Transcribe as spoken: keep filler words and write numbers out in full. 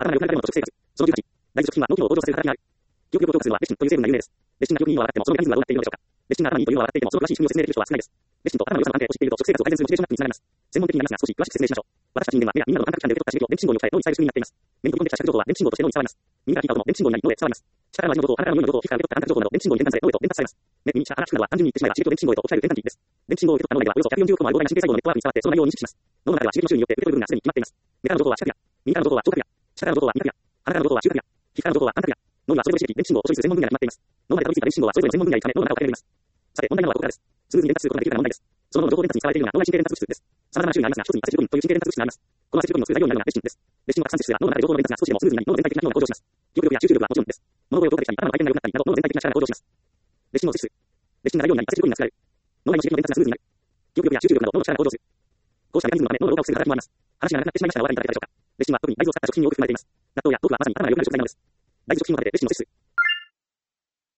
頭が良くなるための直接生活。そのじゅうはち、第一食品は脳機能を向上させる働きがある。記憶力を強化するのはレシンという成分が有名です。レシンが記憶にいいのは笑っても、そのメカニズムはどうなっているのでしょうか。レシンが頭にいいというのは笑っていても、その詳しい仕組みを説明できる人は少ないです。レシンと頭の良さの関係を知っていると、食生活を改善するモチベーションアップにつながります。専門的になりますが、少し詳しく説明しましょう。私たち人間は目や耳などの感覚器官で受け取った刺激を電気信号に置き換え脳に伝える仕組みになっています。目に飛び込んできた視覚情報は電気信号として脳に伝わります。耳から聞いた音も電気信号になり脳へ伝わります。舌からの味の情報、鼻からの匂いの情報、皮膚から受け取った感覚情報など電気信号に伝達され脳へと伝達されます。目、耳、舌、鼻、皮膚などは単純に言ってしまえば刺激を電気信号へと置き換える伝達器です。電気信号を受け取った脳内ではおよそひゃくよんじゅうおくまあるご台の神経細胞のネットワークに伝わってその内容を認識します。脳の中では刺激の種類によって受け取る部分がすでに決まっています。目からの情報は視覚や、耳からの情報は聴覚や、舌からの情報は味覚や、鼻からの情報は収穫や、皮膚からの情報は感覚や、脳にはそれぞれ刺激、電気信号を処理する専門分野が決まっています。脳内でたどり着いた電気信号はそれぞれの専門分野にため脳の中を変えられます。さて、問題なのはここからです。スムーズに伝達することができるかが問題です。その脳の情報伝達に使われているのが脳内神経伝達物質です。様々な種類がありますが、一つにアセチルコリンという神経伝達物質があります。このアセチルコリンのする材料になるのがレシンです。レシンを拡散すれば脳の中で情報の伝達が少しでもスムーズになり、脳の全体的な機能が向上します。記憶力や集中力はもちろんです。物事を強化できたり、頭の回転が良くなったりなど、脳の全体的な力が向上します。レシンを摂取する。レシンが材料になり、アセチルコリンが作られる。脳内の刺激の伝達がスムーズになる。記憶力や集中力など脳の力が向上する。こうしたメカニズムのため脳の老化を防ぐ働きもあります。話が長くなってしまいましたが、お分かりいただけたでしょうか。レシンは特に大豆を使った食品に多く含まれています。納豆や豆腐はまさに頭が良くなる食材なのです。大豆食品を食べてレシンを摂取する。